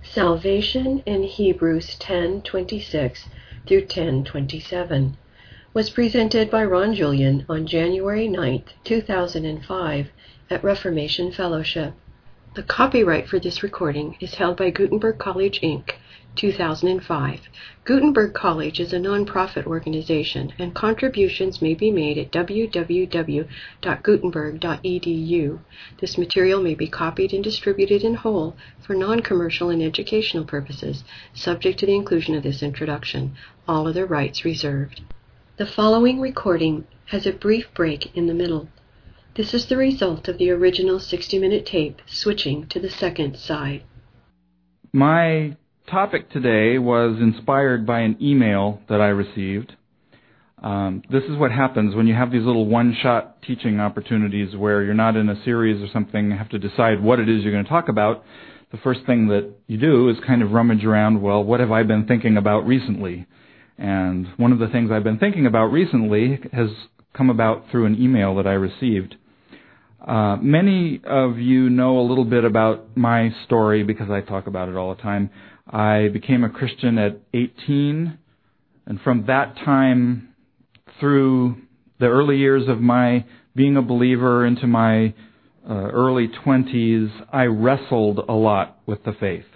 Salvation in Hebrews 10:26 through 10:27 was presented by Ron Julian on January 9, 2005 at Reformation Fellowship. The copyright for this recording is held by Gutenberg College, Inc., 2005. Gutenberg College is a non-profit organization, and contributions may be made at www.gutenberg.edu. This material may be copied and distributed in whole for non-commercial and educational purposes, subject to the inclusion of this introduction. All other rights reserved. The following recording has a brief break in the middle. This is the result of the original 60-minute tape switching to the second side. My topic today was inspired by an email that I received. This is what happens when you have these little one-shot teaching opportunities where you're not in a series or something, you have to decide what it is you're going to talk about. The first thing that you do is kind of rummage around, well, what have I been thinking about recently? And one of the things I've been thinking about recently has come about through an email that I received. Many of you know a little bit about my story because I talk about it all the time. I became a Christian at 18, and from that time through the early years of my being a believer into my early 20s, I wrestled a lot with the faith.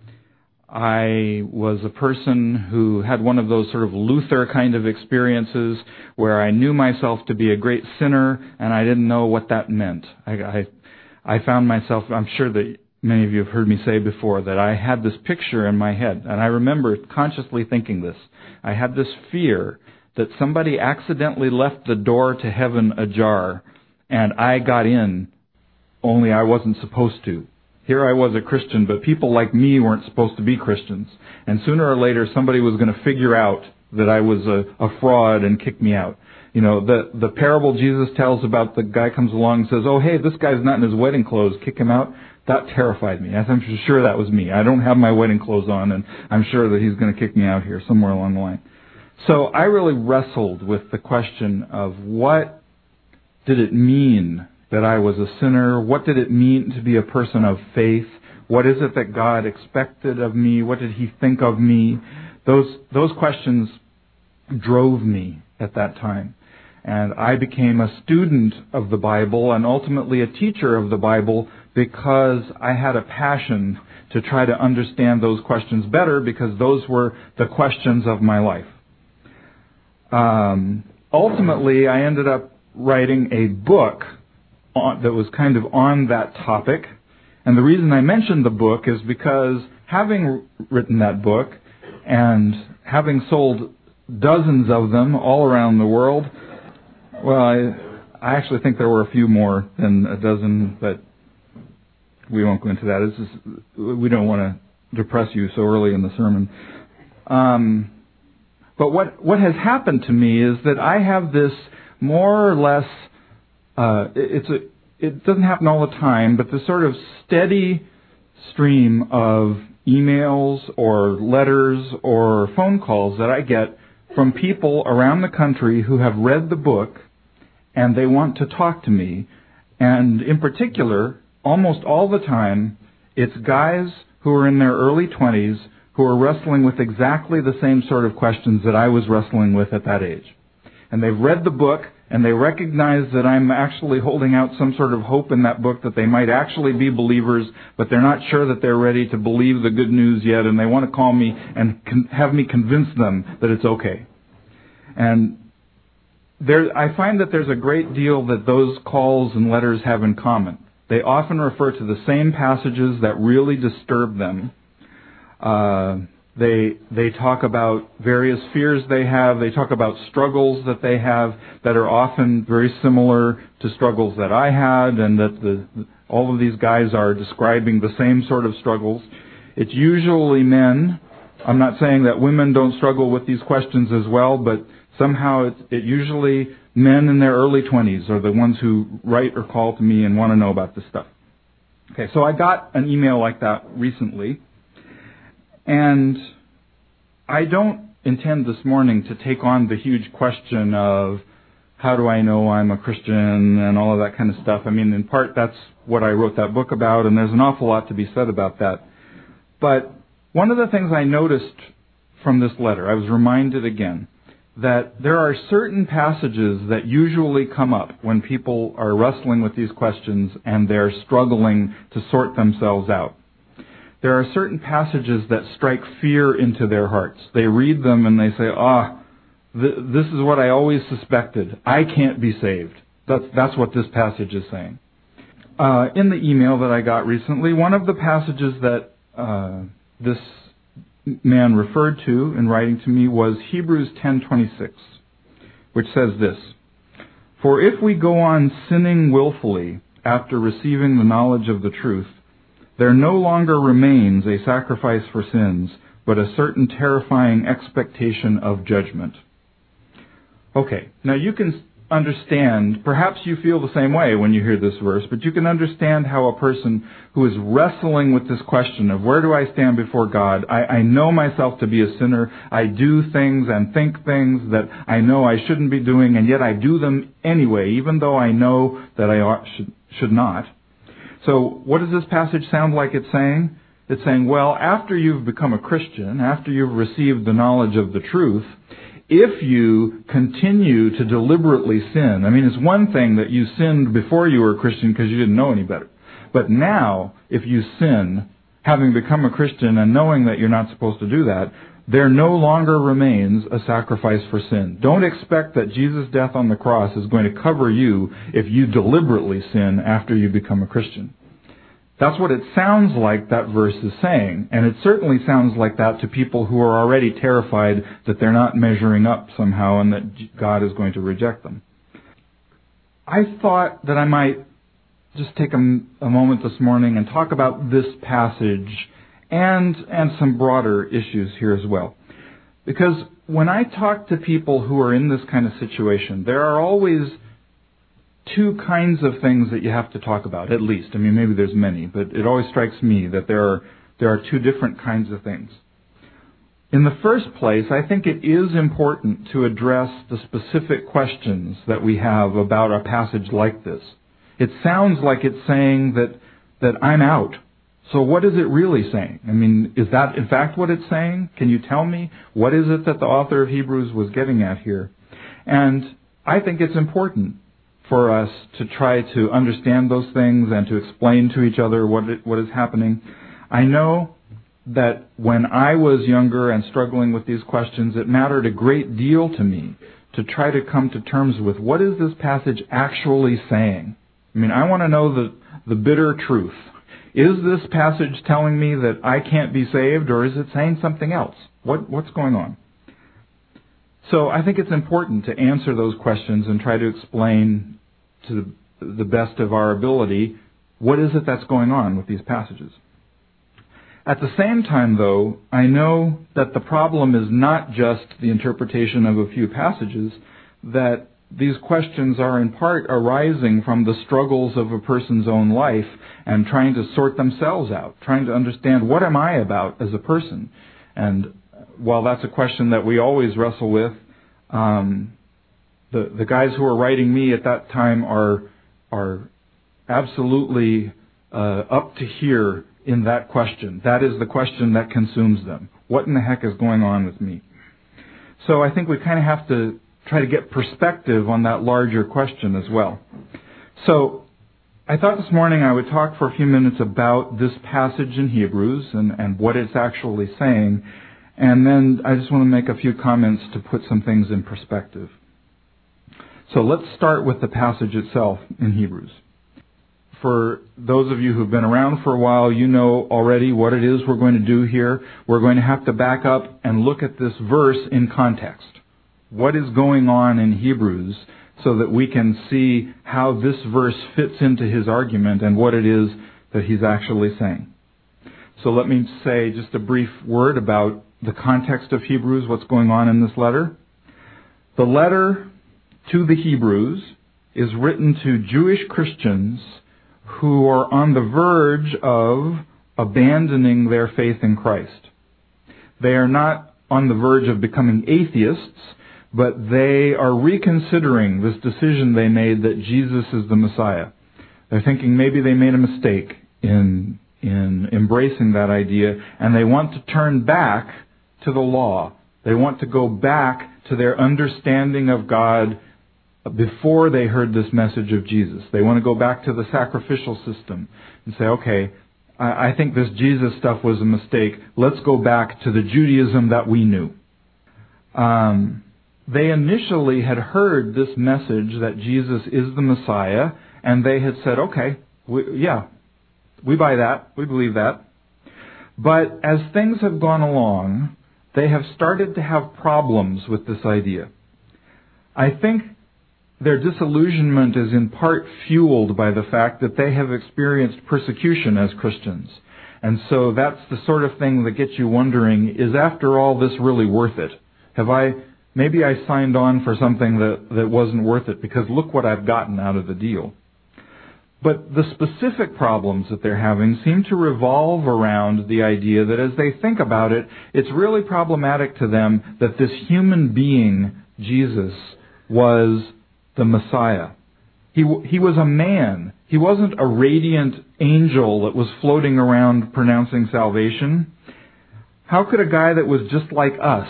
I was a person who had one of those sort of Luther kind of experiences where I knew myself to be a great sinner and I didn't know what that meant. I found myself, I'm sure that many of you have heard me say before, that I had this picture in my head, and I remember consciously thinking this. I had this fear that somebody accidentally left the door to heaven ajar and I got in, only I wasn't supposed to. Here I was a Christian, but people like me weren't supposed to be Christians. And sooner or later, somebody was going to figure out that I was a fraud and kick me out. You know, the parable Jesus tells about the guy comes along and says, oh, hey, this guy's not in his wedding clothes, kick him out. That terrified me. I'm sure that was me. I don't have my wedding clothes on, and I'm sure that he's going to kick me out here somewhere along the line. So I really wrestled with the question of what did it mean that I was a sinner? What did it mean to be a person of faith? What is it that God expected of me? What did He think of me? Those questions drove me at that time. And I became a student of the Bible and ultimately a teacher of the Bible because I had a passion to try to understand those questions better because those were the questions of my life. Ultimately, I ended up writing a book that was kind of on that topic. And the reason I mentioned the book is because having written that book and having sold dozens of them all around the world, well, I actually think there were a few more than a dozen, but we won't go into that. We don't want to depress you so early in the sermon. But what has happened to me is that I have this more or less it doesn't happen all the time, but the sort of steady stream of emails or letters or phone calls that I get from people around the country who have read the book and they want to talk to me. And in particular, almost all the time, it's guys who are in their early 20s who are wrestling with exactly the same sort of questions that I was wrestling with at that age. And they've read the book, and they recognize that I'm actually holding out some sort of hope in that book that they might actually be believers, but they're not sure that they're ready to believe the good news yet, and they want to call me and have me convince them that it's okay. And I find that there's a great deal that those calls and letters have in common. They often refer to the same passages that really disturb them. They talk about various fears they have. They talk about struggles that they have that are often very similar to struggles that I had, and that all of these guys are describing the same sort of struggles. It's usually men. I'm not saying that women don't struggle with these questions as well, but somehow it usually men in their early 20s are the ones who write or call to me and want to know about this stuff. Okay, so I got an email like that recently. And I don't intend this morning to take on the huge question of how do I know I'm a Christian and all of that kind of stuff. I mean, in part, that's what I wrote that book about, and there's an awful lot to be said about that. But One of the things I noticed from this letter, I was reminded again, that there are certain passages that usually come up when people are wrestling with these questions and they're struggling to sort themselves out. There are certain passages that strike fear into their hearts. They read them and they say, this is what I always suspected. I can't be saved. That's what this passage is saying. In the email that I got recently, one of the passages that this man referred to in writing to me was Hebrews 10:26, which says this: "For if we go on sinning willfully after receiving the knowledge of the truth, there no longer remains a sacrifice for sins, but a certain terrifying expectation of judgment." Okay, now you can understand, perhaps you feel the same way when you hear this verse, but you can understand how a person who is wrestling with this question of where do I stand before God, I know myself to be a sinner, I do things and think things that I know I shouldn't be doing, and yet I do them anyway, even though I know that I should not. So what does this passage sound like it's saying? It's saying, well, after you've become a Christian, after you've received the knowledge of the truth, if you continue to deliberately sin, I mean, it's one thing that you sinned before you were a Christian because you didn't know any better. But now, if you sin, having become a Christian and knowing that you're not supposed to do that, there no longer remains a sacrifice for sin. Don't expect that Jesus' death on the cross is going to cover you if you deliberately sin after you become a Christian. That's what it sounds like that verse is saying, and it certainly sounds like that to people who are already terrified that they're not measuring up somehow and that God is going to reject them. I thought that I might just take a moment this morning and talk about this passage and some broader issues here as well. Because when I talk to people who are in this kind of situation, there are always two kinds of things that you have to talk about, at least. I mean, maybe there's many, but it always strikes me that there are two different kinds of things. In the first place, I think it is important to address the specific questions that we have about a passage like this. It sounds like it's saying that I'm out. So what is it really saying? I mean, is that in fact what it's saying? Can you tell me? What is it that the author of Hebrews was getting at here? And I think it's important for us to try to understand those things and to explain to each other what is happening. I know that when I was younger and struggling with these questions, it mattered a great deal to me to try to come to terms with what is this passage actually saying. I mean, I want to know the bitter truth. Is this passage telling me that I can't be saved, or is it saying something else? What's going on? So I think it's important to answer those questions and try to explain to the best of our ability what is it that's going on with these passages. At the same time, though, I know that the problem is not just the interpretation of a few passages, that these questions are in part arising from the struggles of a person's own life and trying to sort themselves out, trying to understand what am I about as a person. And while that's a question that we always wrestle with, the guys who are writing me at that time are absolutely up to here in that question. That is the question that consumes them. What in the heck is going on with me? So I think we kind of have to try to get perspective on that larger question as well. So I thought this morning I would talk for a few minutes about this passage in Hebrews and what it's actually saying. And then I just want to make a few comments to put some things in perspective. So let's start with the passage itself in Hebrews. For those of you who've been around for a while, you know already what it is we're going to do here. We're going to have to back up and look at this verse in context. What is going on in Hebrews so that we can see how this verse fits into his argument and what it is that he's actually saying. So let me say just a brief word about the context of Hebrews, what's going on in this letter. The letter to the Hebrews is written to Jewish Christians who are on the verge of abandoning their faith in Christ. They are not on the verge of becoming atheists, but they are reconsidering this decision they made that Jesus is the Messiah. They're thinking maybe they made a mistake in in embracing that idea, and they want to turn back to the law. They want to go back to their understanding of God before they heard this message of Jesus. They want to go back to the sacrificial system and say, okay, I think this Jesus stuff was a mistake. Let's go back to the Judaism that we knew. They initially had heard this message that Jesus is the Messiah, and they had said, okay, we buy that, we believe that. But as things have gone along, they have started to have problems with this idea. I think their disillusionment is in part fueled by the fact that they have experienced persecution as Christians. And so that's the sort of thing that gets you wondering, is after all this really worth it? Maybe I signed on for something that wasn't worth it, because look what I've gotten out of the deal. But the specific problems that they're having seem to revolve around the idea that as they think about it, it's really problematic to them that this human being, Jesus, was the Messiah. He was a man. He wasn't a radiant angel that was floating around pronouncing salvation. How could a guy that was just like us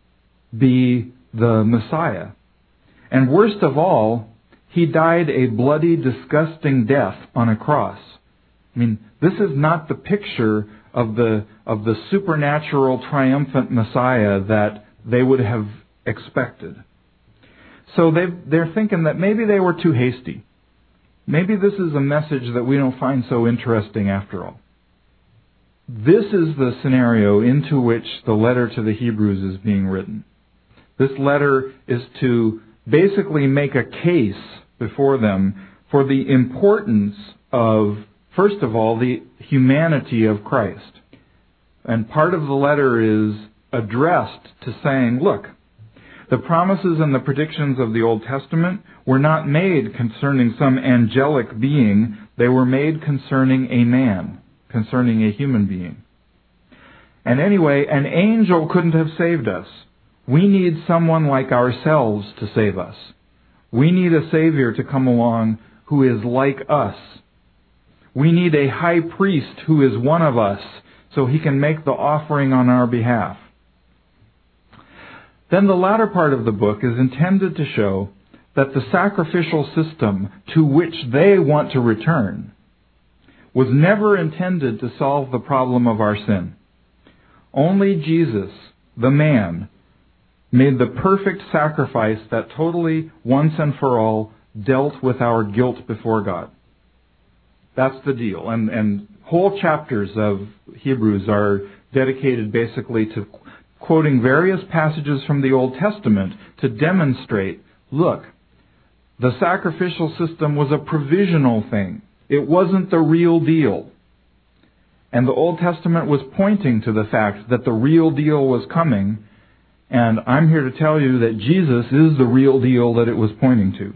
be the Messiah? And worst of all, he died a bloody, disgusting death on a cross. I mean, this is not the picture of the supernatural, triumphant Messiah that they would have expected. So they're thinking that maybe they were too hasty. Maybe this is a message that we don't find so interesting after all. This is the scenario into which the letter to the Hebrews is being written. This letter is to basically make a case before them for the importance of, first of all, the humanity of Christ. And part of the letter is addressed to saying, look, the promises and the predictions of the Old Testament were not made concerning some angelic being. They were made concerning a man, concerning a human being. And anyway, an angel couldn't have saved us. We need someone like ourselves to save us. We need a Savior to come along who is like us. We need a high priest who is one of us so he can make the offering on our behalf. Then the latter part of the book is intended to show that the sacrificial system to which they want to return was never intended to solve the problem of our sin. Only Jesus, the man, made the perfect sacrifice that totally, once and for all, dealt with our guilt before God. That's the deal. And whole chapters of Hebrews are dedicated basically to quoting various passages from the Old Testament to demonstrate, look, the sacrificial system was a provisional thing. It wasn't the real deal. And the Old Testament was pointing to the fact that the real deal was coming, and I'm here to tell you that Jesus is the real deal that it was pointing to.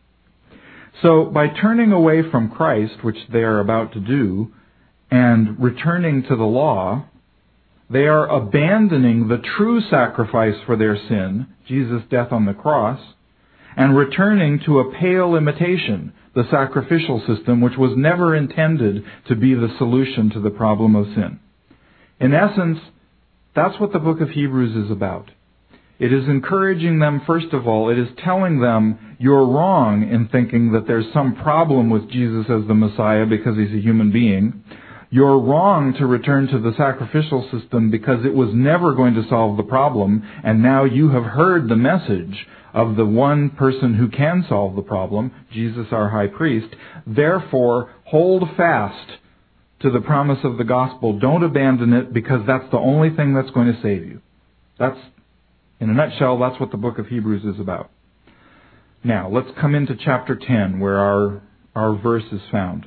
So by turning away from Christ, which they are about to do, and returning to the law, they are abandoning the true sacrifice for their sin, Jesus' death on the cross, and returning to a pale imitation, the sacrificial system, which was never intended to be the solution to the problem of sin. In essence, that's what the book of Hebrews is about. It is encouraging them, first of all, it is telling them you're wrong in thinking that there's some problem with Jesus as the Messiah because he's a human being. You're wrong to return to the sacrificial system because it was never going to solve the problem, and now you have heard the message of the one person who can solve the problem, Jesus our high priest. Therefore, hold fast to the promise of the gospel. Don't abandon it, because that's the only thing that's going to save you. That's, in a nutshell, that's what the book of Hebrews is about. Now, let's come into chapter 10, where our verse is found.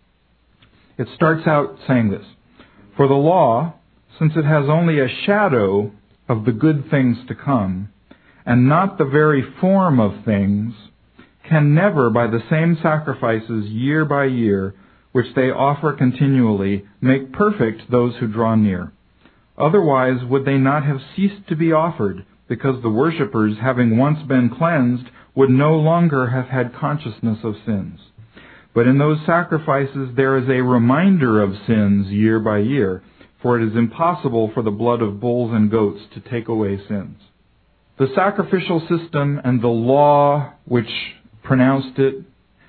It starts out saying this: For the law, since it has only a shadow of the good things to come, and not the very form of things, can never, by the same sacrifices year by year, which they offer continually, make perfect those who draw near. Otherwise would they not have ceased to be offered, because the worshippers, having once been cleansed, would no longer have had consciousness of sins. But in those sacrifices there is a reminder of sins year by year, for it is impossible for the blood of bulls and goats to take away sins. The sacrificial system and the law which pronounced it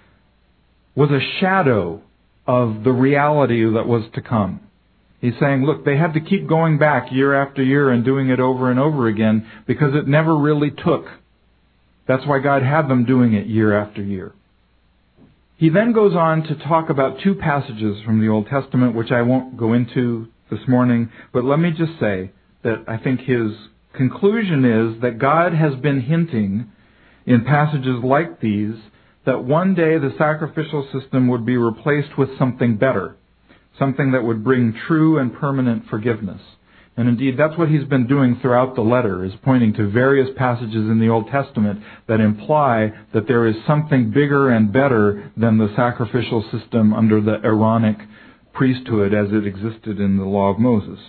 was a shadow of the reality that was to come. He's saying, look, they had to keep going back year after year and doing it over and over again because it never really took. That's why God had them doing it year after year. He then goes on to talk about two passages from the Old Testament, which I won't go into this morning, but let me just say that I think his conclusion is that God has been hinting in passages like these that one day the sacrificial system would be replaced with something better, something that would bring true and permanent forgiveness. And indeed, that's what he's been doing throughout the letter, is pointing to various passages in the Old Testament that imply that there is something bigger and better than the sacrificial system under the Aaronic priesthood as it existed in the law of Moses.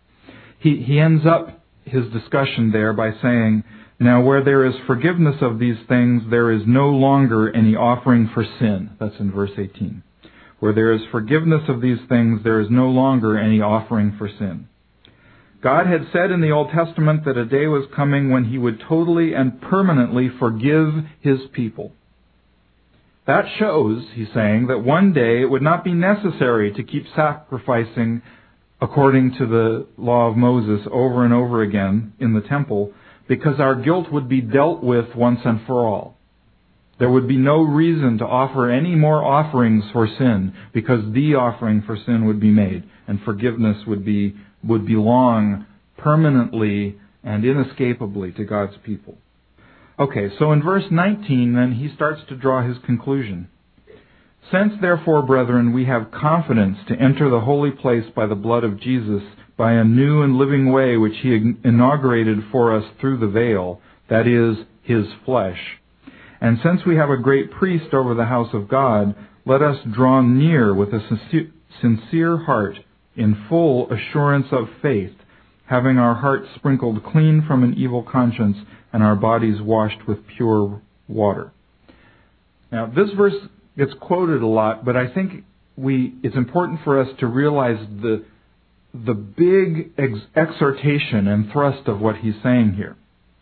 He ends up his discussion there by saying, now where there is forgiveness of these things, there is no longer any offering for sin. That's in verse 18. Where there is forgiveness of these things, there is no longer any offering for sin. God had said in the Old Testament that a day was coming when He would totally and permanently forgive His people. That shows, he's saying, that one day it would not be necessary to keep sacrificing according to the law of Moses over and over again in the temple, because our guilt would be dealt with once and for all. There would be no reason to offer any more offerings for sin, because the offering for sin would be made, and forgiveness would belong permanently and inescapably to God's people. Okay, so in verse 19, then, he starts to draw his conclusion. Since, therefore, brethren, we have confidence to enter the holy place by the blood of Jesus, by a new and living way which He inaugurated for us through the veil, that is, His flesh. And since we have a great priest over the house of God, let us draw near with a sincere heart, in full assurance of faith, having our hearts sprinkled clean from an evil conscience and our bodies washed with pure water. Now, this verse gets quoted a lot, but I think it's important for us to realize the big exhortation and thrust of what he's saying here.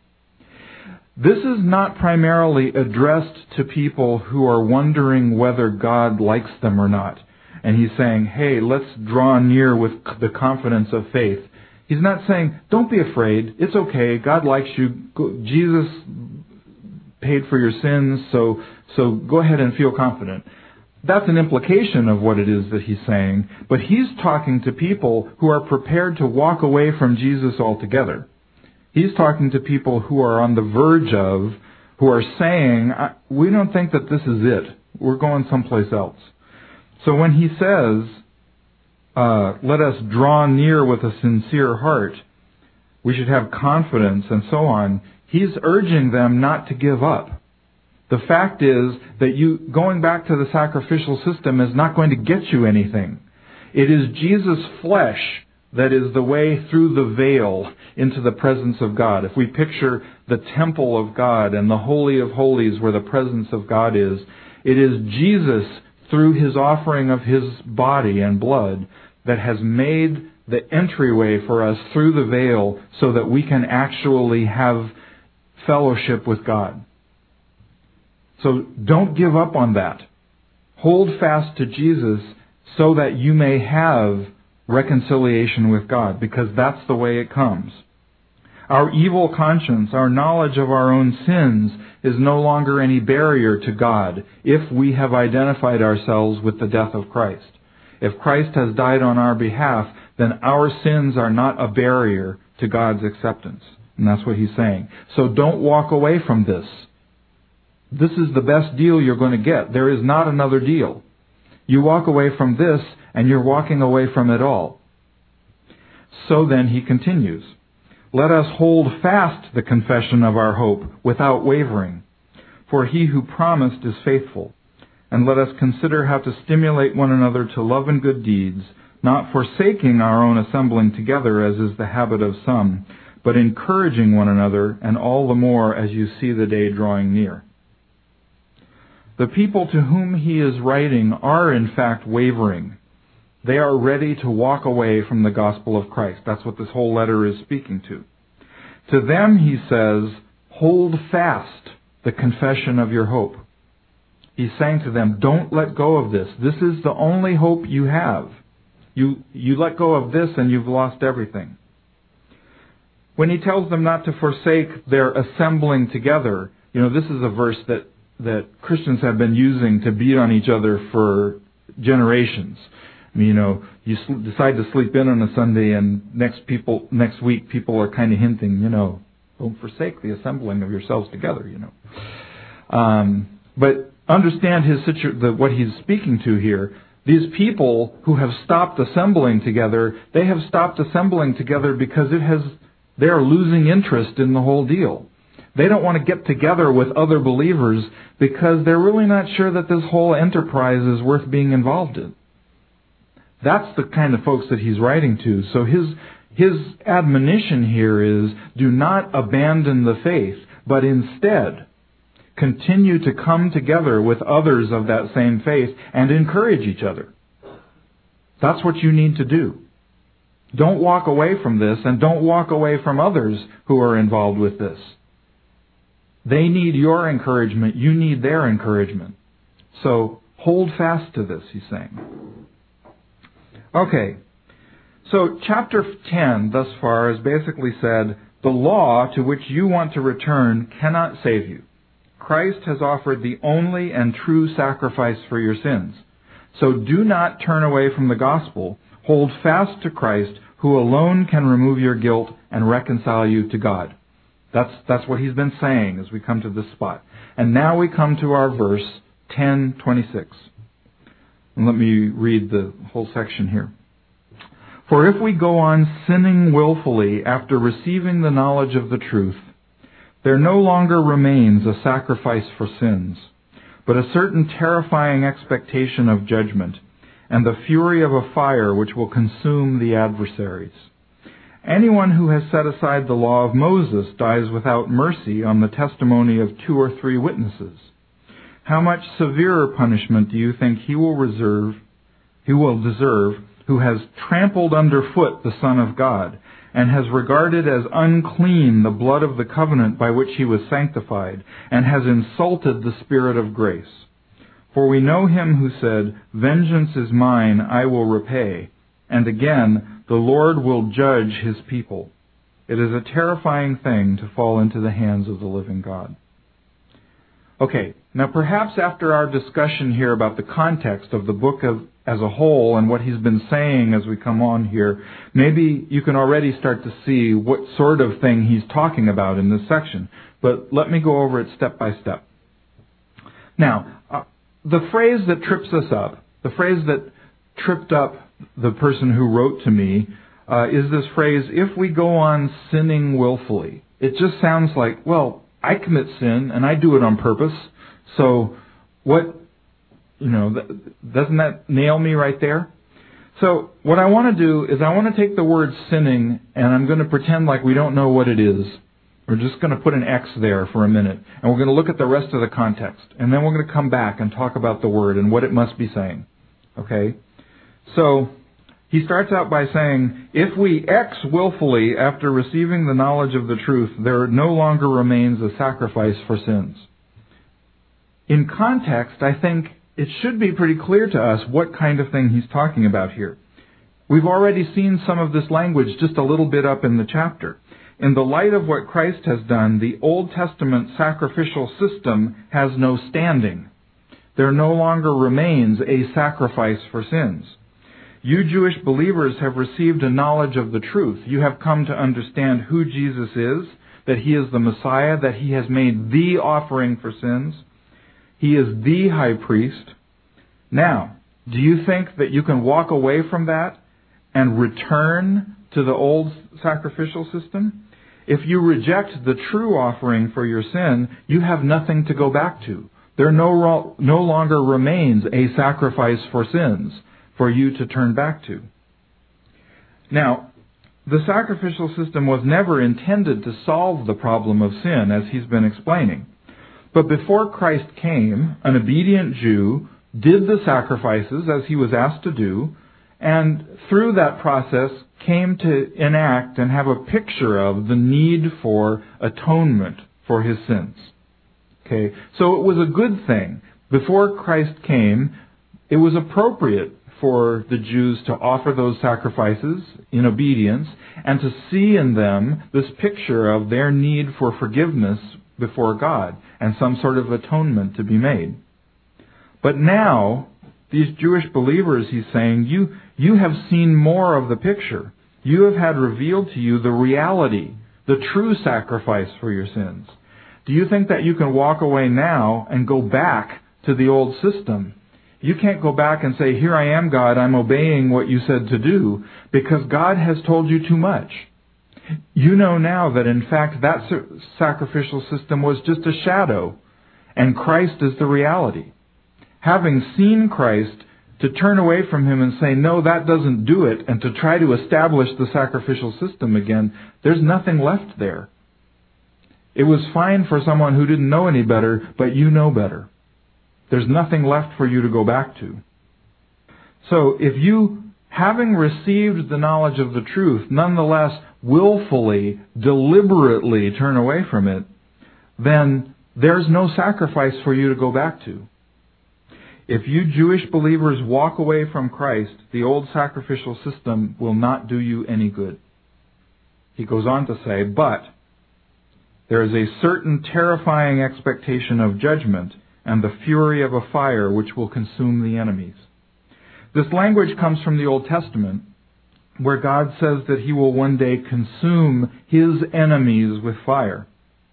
This is not primarily addressed to people who are wondering whether God likes them or not. And he's saying, hey, let's draw near with the confidence of faith. He's not saying, don't be afraid, it's okay, God likes you, Jesus paid for your sins, so go ahead and feel confident. That's an implication of what it is that he's saying, but he's talking to people who are prepared to walk away from Jesus altogether. He's talking to people who are on the verge of, who are saying, we don't think that this is it, we're going someplace else. So when he says, let us draw near with a sincere heart, we should have confidence and so on, he's urging them not to give up. The fact is that going back to the sacrificial system is not going to get you anything. It is Jesus' flesh that is the way through the veil into the presence of God. If we picture the temple of God and the Holy of Holies where the presence of God is, it is Jesus through His offering of His body and blood that has made the entryway for us through the veil so that we can actually have fellowship with God. So don't give up on that. Hold fast to Jesus so that you may have reconciliation with God, because that's the way it comes. Our evil conscience, our knowledge of our own sins, is no longer any barrier to God if we have identified ourselves with the death of Christ. If Christ has died on our behalf, then our sins are not a barrier to God's acceptance. And that's what he's saying. So don't walk away from this. This is the best deal you're going to get. There is not another deal. You walk away from this, and you're walking away from it all. So then he continues, let us hold fast the confession of our hope without wavering, for He who promised is faithful. And let us consider how to stimulate one another to love and good deeds, not forsaking our own assembling together as is the habit of some, but encouraging one another, and all the more as you see the day drawing near. The people to whom he is writing are in fact wavering. They are ready to walk away from the gospel of Christ. That's what this whole letter is speaking to. To them he says, hold fast the confession of your hope. He's saying to them, don't let go of this. This is the only hope you have. You let go of this and you've lost everything. When he tells them not to forsake their assembling together, this is a verse that Christians have been using to beat on each other for generations. You decide to sleep in on a Sunday, and next week people are kind of hinting, don't forsake the assembling of yourselves together, But understand what he's speaking to here. These people who have stopped assembling together, they have stopped assembling together because they are losing interest in the whole deal. They don't want to get together with other believers because they're really not sure that this whole enterprise is worth being involved in. That's the kind of folks that he's writing to. So his admonition here is, do not abandon the faith, but instead continue to come together with others of that same faith and encourage each other. That's what you need to do. Don't walk away from this, and don't walk away from others who are involved with this. They need your encouragement. You need their encouragement. So hold fast to this, he's saying. Okay, so chapter 10 thus far has basically said, the law to which you want to return cannot save you. Christ has offered the only and true sacrifice for your sins. So do not turn away from the gospel. Hold fast to Christ, who alone can remove your guilt and reconcile you to God. That's what he's been saying as we come to this spot. And now we come to our verse 10:26. And let me read the whole section here. For if we go on sinning willfully after receiving the knowledge of the truth, there no longer remains a sacrifice for sins, but a certain terrifying expectation of judgment, and the fury of a fire which will consume the adversaries. Anyone who has set aside the law of Moses dies without mercy on the testimony of 2 or 3 witnesses. How much severer punishment do you think he will deserve who has trampled underfoot the Son of God, and has regarded as unclean the blood of the covenant by which he was sanctified, and has insulted the Spirit of grace? For we know him who said, vengeance is mine, I will repay. And again, the Lord will judge his people. It is a terrifying thing to fall into the hands of the living God. Okay, now perhaps after our discussion here about the context of the book as a whole and what he's been saying as we come on here, maybe you can already start to see what sort of thing he's talking about in this section. But let me go over it step by step. Now, the phrase that trips us up, the phrase that tripped up the person who wrote to me, is this phrase, if we go on sinning willfully. It just sounds like, well, I commit sin and I do it on purpose, so what, doesn't that nail me right there? So what I want to do is I want to take the word sinning and I'm going to pretend like we don't know what it is. We're just going to put an X there for a minute, and we're going to look at the rest of the context, and then we're going to come back and talk about the word and what it must be saying. Okay? So he starts out by saying, if we X willfully after receiving the knowledge of the truth, there no longer remains a sacrifice for sins. In context, I think it should be pretty clear to us what kind of thing he's talking about here. We've already seen some of this language just a little bit up in the chapter. In the light of what Christ has done, the Old Testament sacrificial system has no standing. There no longer remains a sacrifice for sins. You Jewish believers have received a knowledge of the truth. You have come to understand who Jesus is, that he is the Messiah, that he has made the offering for sins. He is the high priest. Now, do you think that you can walk away from that and return to the old sacrificial system? If you reject the true offering for your sin, you have nothing to go back to. There no longer remains a sacrifice for sins for you to turn back to. Now, the sacrificial system was never intended to solve the problem of sin, as he's been explaining. But before Christ came, an obedient Jew did the sacrifices as he was asked to do, and through that process came to enact and have a picture of the need for atonement for his sins. Okay, so it was a good thing. Before Christ came, it was appropriate for the Jews to offer those sacrifices in obedience and to see in them this picture of their need for forgiveness before God and some sort of atonement to be made. But now, these Jewish believers, he's saying, you have seen more of the picture. You have had revealed to you the reality, the true sacrifice for your sins. Do you think that you can walk away now and go back to the old system? You can't go back and say, here I am, God, I'm obeying what you said to do, because God has told you too much. You know now that in fact that sacrificial system was just a shadow, and Christ is the reality. Having seen Christ, to turn away from him and say, no, that doesn't do it, and to try to establish the sacrificial system again, there's nothing left there. It was fine for someone who didn't know any better, but you know better. There's nothing left for you to go back to. So if you, having received the knowledge of the truth, nonetheless willfully, deliberately turn away from it, then there's no sacrifice for you to go back to. If you Jewish believers walk away from Christ, the old sacrificial system will not do you any good. He goes on to say, but there is a certain terrifying expectation of judgment and the fury of a fire which will consume the enemies. This language comes from the Old Testament, where God says that he will one day consume his enemies with fire.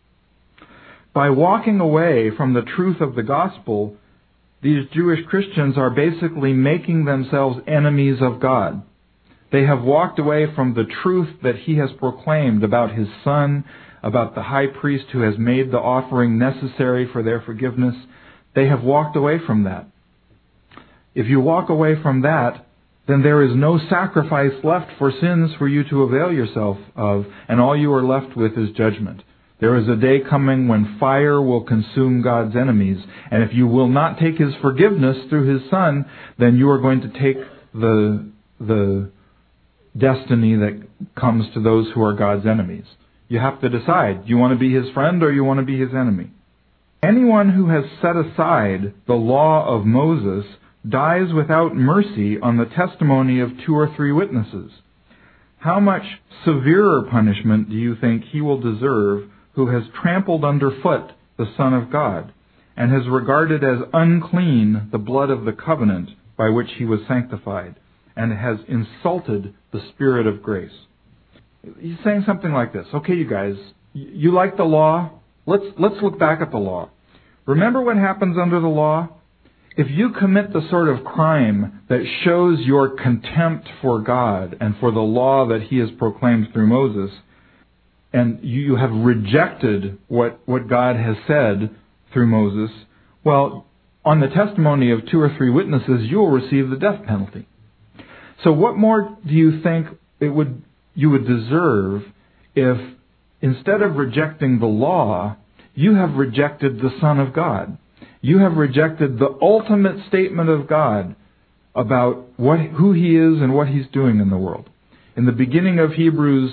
By walking away from the truth of the gospel, these Jewish Christians are basically making themselves enemies of God. They have walked away from the truth that he has proclaimed about his Son, about the high priest who has made the offering necessary for their forgiveness. They have walked away from that. If you walk away from that, then there is no sacrifice left for sins for you to avail yourself of, and all you are left with is judgment. There is a day coming when fire will consume God's enemies, and if you will not take his forgiveness through his Son, then you are going to take the destiny that comes to those who are God's enemies. You have to decide, do you want to be his friend or you want to be his enemy? Anyone who has set aside the law of Moses dies without mercy on the testimony of 2 or 3 witnesses. How much severer punishment do you think he will deserve who has trampled underfoot the Son of God and has regarded as unclean the blood of the covenant by which he was sanctified and has insulted the Spirit of grace? He's saying something like this. Okay, you guys, you like the law? Let's look back at the law. Remember what happens under the law? If you commit the sort of crime that shows your contempt for God and for the law that he has proclaimed through Moses, and you have rejected what God has said through Moses, well, on the testimony of 2 or 3 witnesses, you will receive the death penalty. So what more do you think you would deserve if, instead of rejecting the law, you have rejected the Son of God? You have rejected the ultimate statement of God about who he is and what he's doing in the world. In the beginning of Hebrews,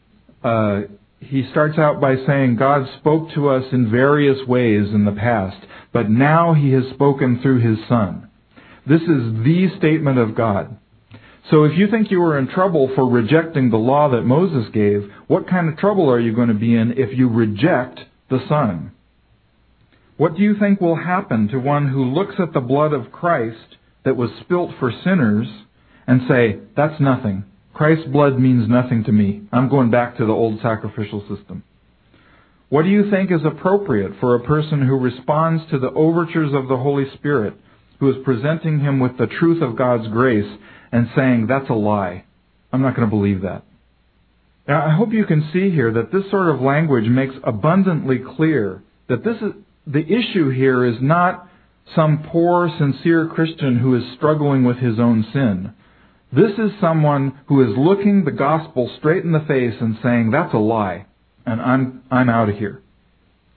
he starts out by saying God spoke to us in various ways in the past, but now he has spoken through his Son. This is the statement of God. So if you think you are in trouble for rejecting the law that Moses gave, what kind of trouble are you going to be in if you reject the Son? What do you think will happen to one who looks at the blood of Christ that was spilt for sinners and say, that's nothing. Christ's blood means nothing to me. I'm going back to the old sacrificial system. What do you think is appropriate for a person who responds to the overtures of the Holy Spirit, who is presenting him with the truth of God's grace and saying, that's a lie. I'm not going to believe that. Now, I hope you can see here that this sort of language makes abundantly clear that the issue here is not some poor, sincere Christian who is struggling with his own sin. This is someone who is looking the gospel straight in the face and saying, that's a lie, and I'm out of here.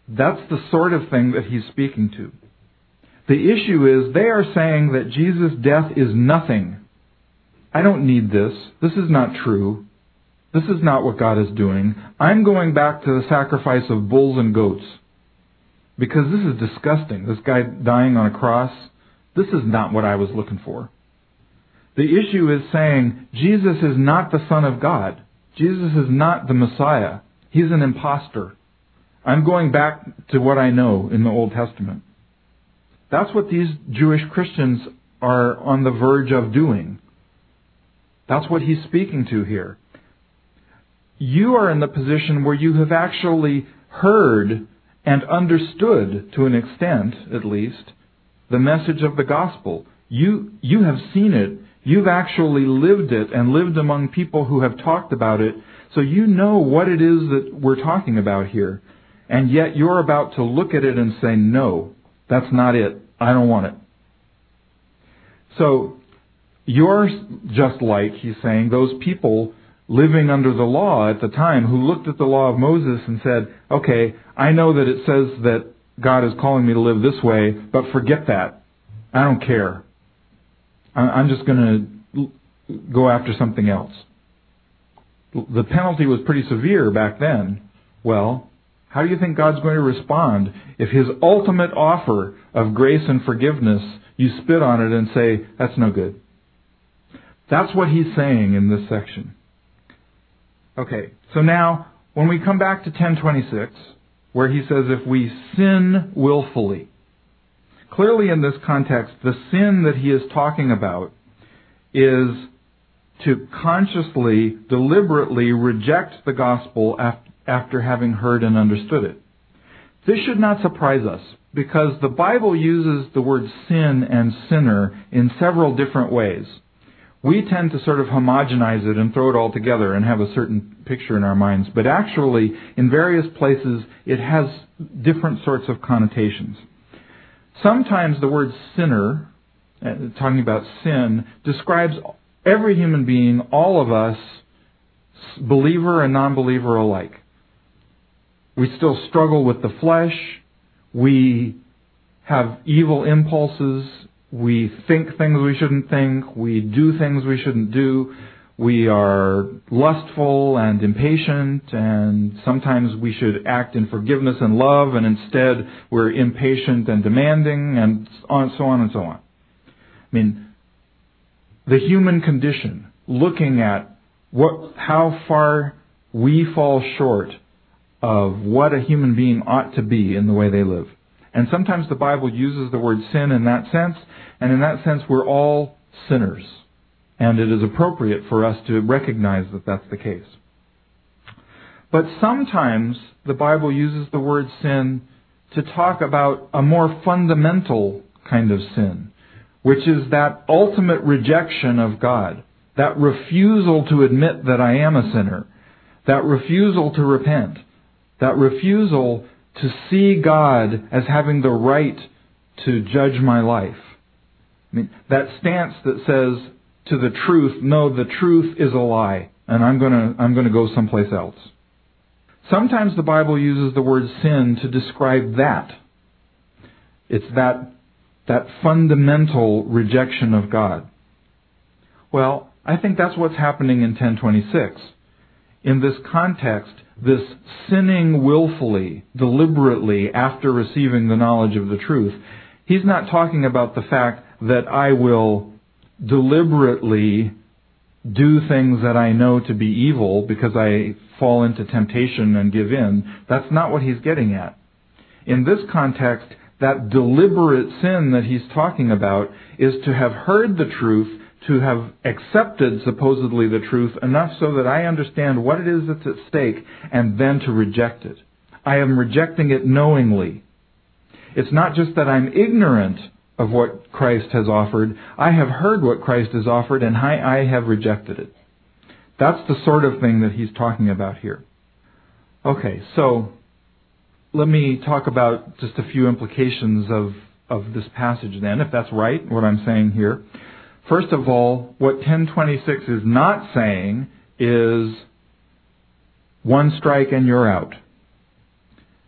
That's the sort of thing that he's speaking to. The issue is they are saying that Jesus' death is nothing. I don't need this. This is not true. This is not what God is doing. I'm going back to the sacrifice of bulls and goats. Because this is disgusting. This guy dying on a cross, this is not what I was looking for. The issue is saying Jesus is not the Son of God. Jesus is not the Messiah. He's an imposter. I'm going back to what I know in the Old Testament. That's what these Jewish Christians are on the verge of doing. That's what he's speaking to here. You are in the position where you have actually heard and understood, to an extent at least, the message of the gospel. You have seen it. You've actually lived it and lived among people who have talked about it. So you know what it is that we're talking about here. And yet you're about to look at it and say, no, that's not it. I don't want it. So you're just like, he's saying, those people living under the law at the time who looked at the law of Moses and said, okay, I know that it says that God is calling me to live this way, but forget that. I don't care. I'm just going to go after something else. The penalty was pretty severe back then. Well, how do you think God's going to respond if his ultimate offer of grace and forgiveness, you spit on it and say, that's no good? That's what he's saying in this section. Okay, so now, when we come back to 10:26, where he says, if we sin willfully, clearly in this context, the sin that he is talking about is to consciously, deliberately reject the gospel after having heard and understood it. This should not surprise us, because the Bible uses the word sin and sinner in several different ways. We tend to sort of homogenize it and throw it all together and have a certain picture in our minds. But actually, in various places, it has different sorts of connotations. Sometimes the word sinner, talking about sin, describes every human being, all of us, believer and non-believer alike. We still struggle with the flesh. We have evil impulses. We think things we shouldn't think. We do things we shouldn't do. We are lustful and impatient, and sometimes we should act in forgiveness and love, and instead we're impatient and demanding, and so on and so on. I mean, the human condition, looking at how far we fall short of what a human being ought to be in the way they live. And sometimes the Bible uses the word sin in that sense, and in that sense we're all sinners. And it is appropriate for us to recognize that that's the case. But sometimes the Bible uses the word sin to talk about a more fundamental kind of sin, which is that ultimate rejection of God, that refusal to admit that I am a sinner, that refusal to repent, that refusal to see God as having the right to judge my life. I mean, that stance that says to the truth, no, the truth is a lie, and I'm going to go someplace else. Sometimes the Bible uses the word sin to describe that. It's that fundamental rejection of God. Well, I think that's what's happening in 10:26. In this context, this sinning willfully, deliberately, after receiving the knowledge of the truth, he's not talking about the fact that I will deliberately do things that I know to be evil because I fall into temptation and give in. That's not what he's getting at. In this context, that deliberate sin that he's talking about is to have heard the truth, to have accepted supposedly the truth enough so that I understand what it is that's at stake, and then to reject it. I am rejecting it knowingly. It's not just that I'm ignorant of what Christ has offered. I have heard what Christ has offered, and I have rejected it. That's the sort of thing that he's talking about here. Okay, so let me talk about just a few implications of this passage then, if that's right, what I'm saying here. First of all, what 10:26 is not saying is one strike and you're out.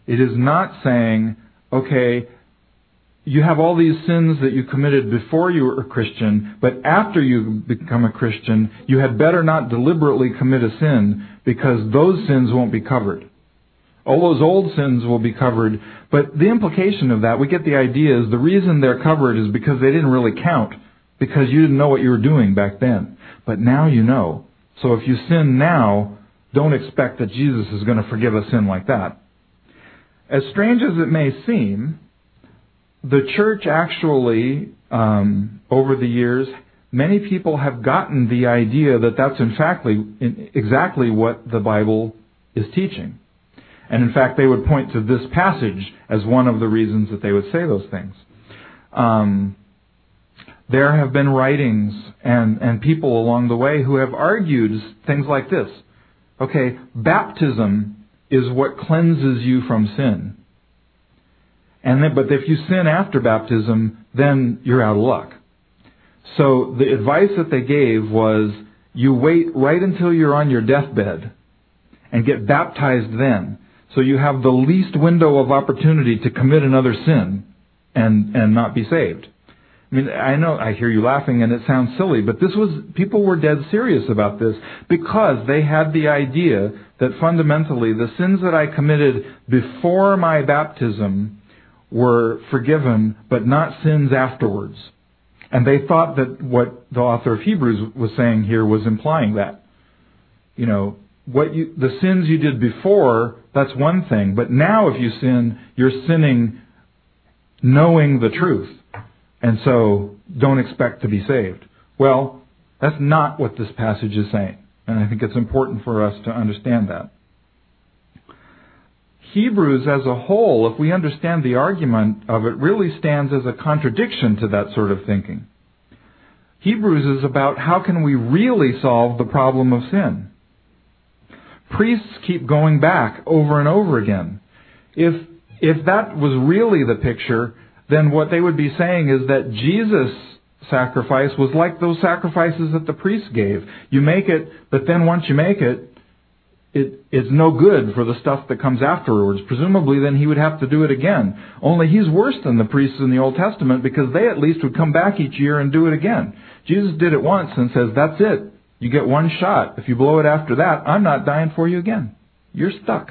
It is not saying, okay, you have all these sins that you committed before you were a Christian, but after you become a Christian, you had better not deliberately commit a sin because those sins won't be covered. All those old sins will be covered, but the implication of that, we get the idea, is the reason they're covered is because they didn't really count, because you didn't know what you were doing back then. But now you know. So if you sin now, don't expect that Jesus is going to forgive a sin like that. As strange as it may seem, the church actually, over the years, many people have gotten the idea that that's in fact exactly what the Bible is teaching. And in fact, they would point to this passage as one of the reasons that they would say those things. There have been writings and people along the way who have argued things like this. Okay, baptism is what cleanses you from sin. But if you sin after baptism, then you're out of luck. So the advice that they gave was, you wait right until you're on your deathbed and get baptized then. So you have the least window of opportunity to commit another sin and not be saved. I mean, I know, I hear you laughing and it sounds silly, but people were dead serious about this because they had the idea that fundamentally the sins that I committed before my baptism were forgiven, but not sins afterwards. And they thought that what the author of Hebrews was saying here was implying that. You know, the sins you did before, that's one thing, but now if you sin, you're sinning knowing the truth. And so, don't expect to be saved. Well, that's not what this passage is saying. And I think it's important for us to understand that. Hebrews as a whole, if we understand the argument of it, really stands as a contradiction to that sort of thinking. Hebrews is about how can we really solve the problem of sin. Priests keep going back over and over again. If that was really the picture, then what they would be saying is that Jesus' sacrifice was like those sacrifices that the priests gave. You make it, but then once you make it, it's no good for the stuff that comes afterwards. Presumably then he would have to do it again. Only he's worse than the priests in the Old Testament because they at least would come back each year and do it again. Jesus did it once and says, that's it. You get one shot. If you blow it after that, I'm not dying for you again. You're stuck.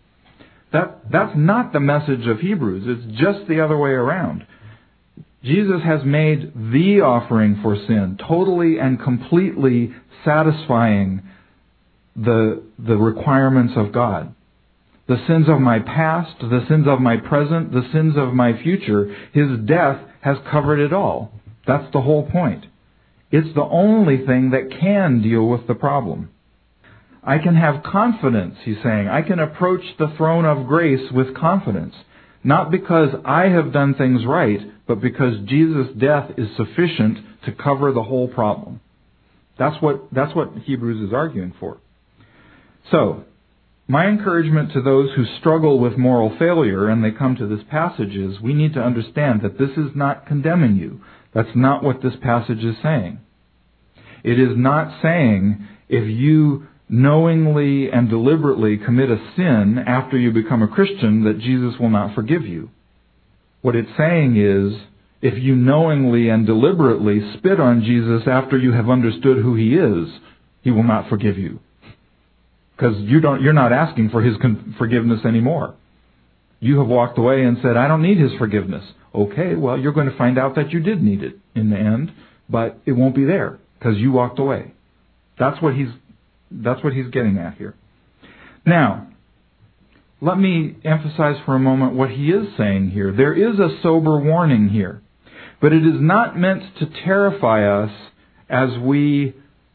That's not the message of Hebrews. It's just the other way around. Jesus has made the offering for sin, totally and completely satisfying the requirements of God. The sins of my past, the sins of my present, the sins of my future, His death has covered it all. That's the whole point. It's the only thing that can deal with the problem. I can have confidence, he's saying. I can approach the throne of grace with confidence. Not because I have done things right, but because Jesus' death is sufficient to cover the whole problem. That's what Hebrews is arguing for. So, my encouragement to those who struggle with moral failure and they come to this passage is, we need to understand that this is not condemning you. That's not what this passage is saying. It is not saying if you knowingly and deliberately commit a sin after you become a Christian that Jesus will not forgive you. What it's saying is, if you knowingly and deliberately spit on Jesus after you have understood who He is, He will not forgive you. Because you're not asking for His forgiveness anymore. You have walked away and said, I don't need His forgiveness. Okay, well, you're going to find out that you did need it in the end, but it won't be there because you walked away. That's what he's getting at here. Now, let me emphasize for a moment what he is saying here. There is a sober warning here, but it is not meant to terrify us as we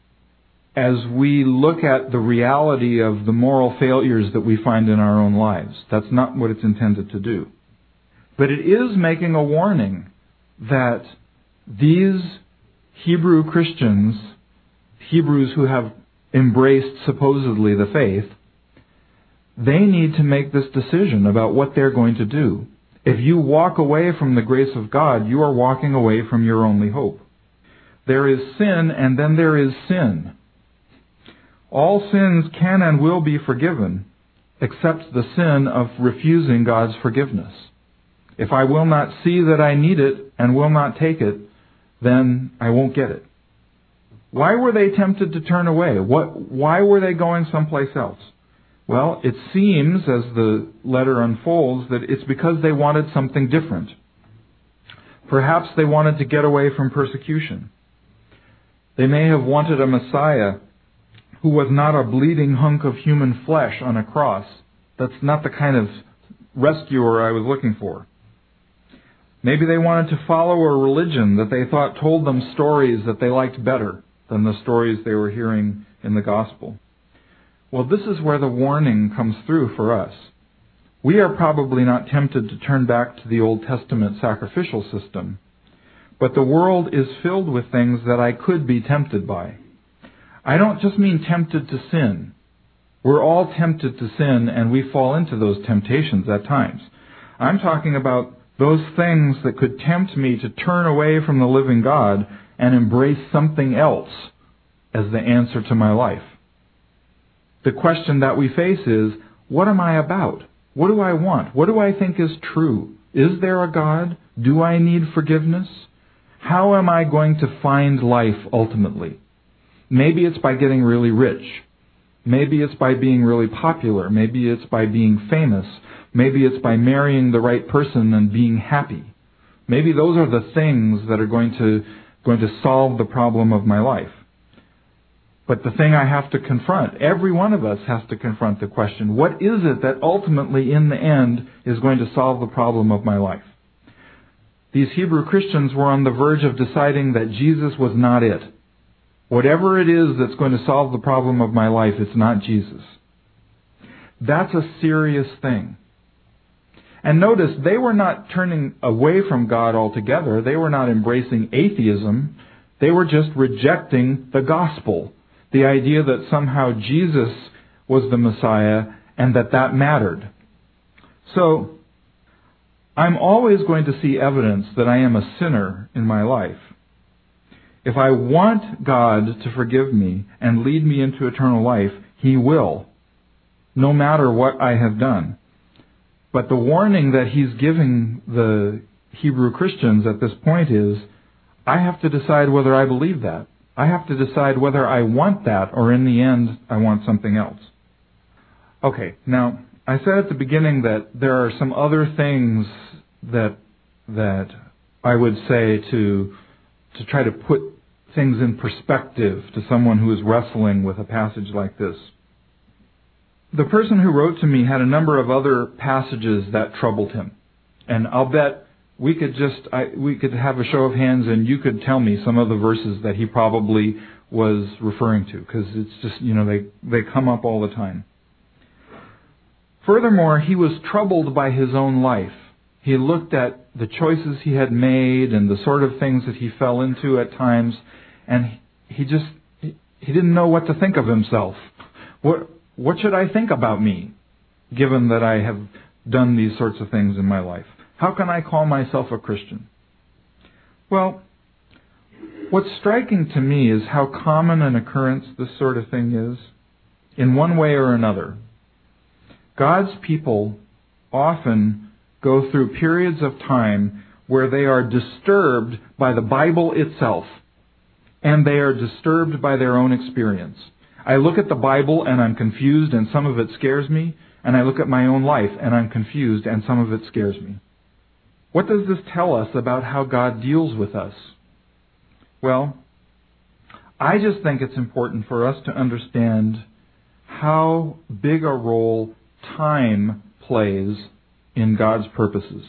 look at the reality of the moral failures that we find in our own lives. That's not what it's intended to do. But it is making a warning that these Hebrew Christians, Hebrews who have embraced supposedly the faith, they need to make this decision about what they're going to do. If you walk away from the grace of God, you are walking away from your only hope. There is sin, and then there is sin. All sins can and will be forgiven, accepts the sin of refusing God's forgiveness. If I will not see that I need it and will not take it, then I won't get it. Why were they tempted to turn away? Why were they going someplace else? Well, it seems, as the letter unfolds, that it's because they wanted something different. Perhaps they wanted to get away from persecution. They may have wanted a Messiah who was not a bleeding hunk of human flesh on a cross. That's not the kind of rescuer I was looking for. Maybe they wanted to follow a religion that they thought told them stories that they liked better than the stories they were hearing in the gospel. Well, this is where the warning comes through for us. We are probably not tempted to turn back to the Old Testament sacrificial system, but the world is filled with things that I could be tempted by. I don't just mean tempted to sin. We're all tempted to sin, and we fall into those temptations at times. I'm talking about those things that could tempt me to turn away from the living God and embrace something else as the answer to my life. The question that we face is, what am I about? What do I want? What do I think is true? Is there a God? Do I need forgiveness? How am I going to find life ultimately? Maybe it's by getting really rich. Maybe it's by being really popular. Maybe it's by being famous. Maybe it's by marrying the right person and being happy. Maybe those are the things that are going to solve the problem of my life. But the thing I have to confront, every one of us has to confront the question, what is it that ultimately in the end is going to solve the problem of my life? These Hebrew Christians were on the verge of deciding that Jesus was not it. Whatever it is that's going to solve the problem of my life, it's not Jesus. That's a serious thing. And notice, they were not turning away from God altogether. They were not embracing atheism. They were just rejecting the gospel. The idea that somehow Jesus was the Messiah and that mattered. So, I'm always going to see evidence that I am a sinner in my life. If I want God to forgive me and lead me into eternal life, He will, no matter what I have done. But the warning that He's giving the Hebrew Christians at this point is, I have to decide whether I believe that. I have to decide whether I want that, or in the end, I want something else. Okay, now, I said at the beginning that there are some other things that I would say to try to put things in perspective to someone who is wrestling with a passage like this. The person who wrote to me had a number of other passages that troubled him. And I'll bet we could have a show of hands and you could tell me some of the verses that he probably was referring to, because it's just, they come up all the time. Furthermore, he was troubled by his own life. He looked at the choices he had made and the sort of things that he fell into at times, and he didn't know what to think of himself. What should I think about me, given that I have done these sorts of things in my life? How can I call myself a Christian? Well, what's striking to me is how common an occurrence this sort of thing is, in one way or another. God's people often go through periods of time where they are disturbed by the Bible itself, and they are disturbed by their own experience. I look at the Bible and I'm confused and some of it scares me, and I look at my own life and I'm confused and some of it scares me. What does this tell us about how God deals with us? Well, I just think it's important for us to understand how big a role time plays in God's purposes.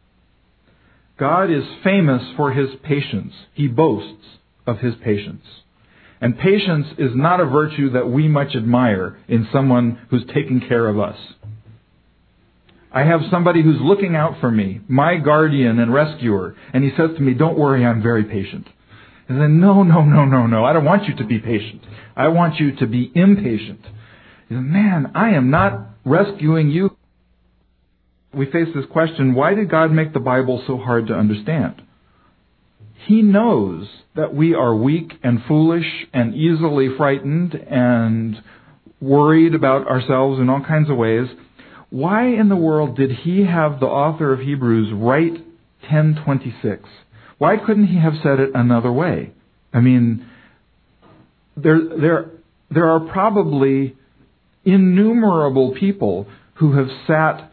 God is famous for His patience. He boasts of His patience. And patience is not a virtue that we much admire in someone who's taking care of us. I have somebody who's looking out for me, my guardian and rescuer, and he says to me, "Don't worry, I'm very patient." And then, no, I don't want you to be patient. I want you to be impatient. He says, "Man, I am not rescuing you." We face this question, why did God make the Bible so hard to understand? He knows that we are weak and foolish and easily frightened and worried about ourselves in all kinds of ways, why in the world did he have the author of Hebrews write 10:26? Why couldn't he have said it another way? I mean, there are probably innumerable people who have sat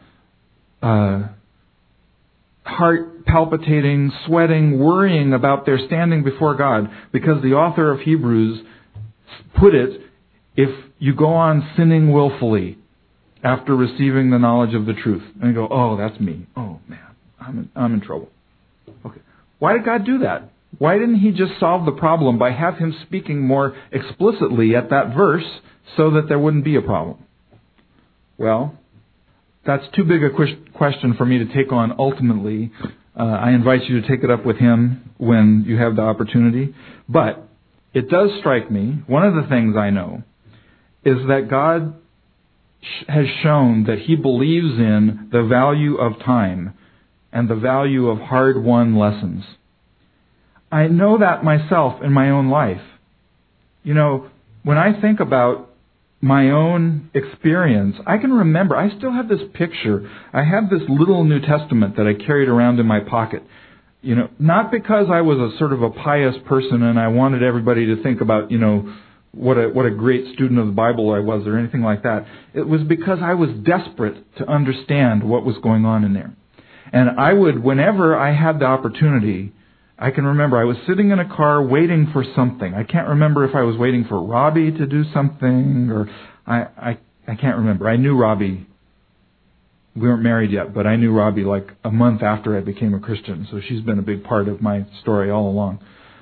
heart palpitating, sweating, worrying about their standing before God because the author of Hebrews put it, if you go on sinning willfully after receiving the knowledge of the truth. And you go, oh, that's me. Oh, man, I'm in trouble. Okay. Why did God do that? Why didn't he just solve the problem by have him speaking more explicitly at that verse so that there wouldn't be a problem? Well, that's too big a question for me to take on ultimately. I invite you to take it up with him when you have the opportunity. But it does strike me, one of the things I know is that God has shown that he believes in the value of time and the value of hard-won lessons. I know that myself in my own life. You know, when I think about my own experience, I can remember, I still have this picture. I have this little New Testament that I carried around in my pocket. You know, not because I was a sort of a pious person and I wanted everybody to think about, you know, what a great student of the Bible I was or anything like that. It was because I was desperate to understand what was going on in there. And I would, whenever I had the opportunity, I can remember I was sitting in a car waiting for something. I can't remember if I was waiting for Robbie to do something or I can't remember. I knew Robbie. We weren't married yet, but I knew Robbie like a month after I became a Christian. So she's been a big part of my story all along.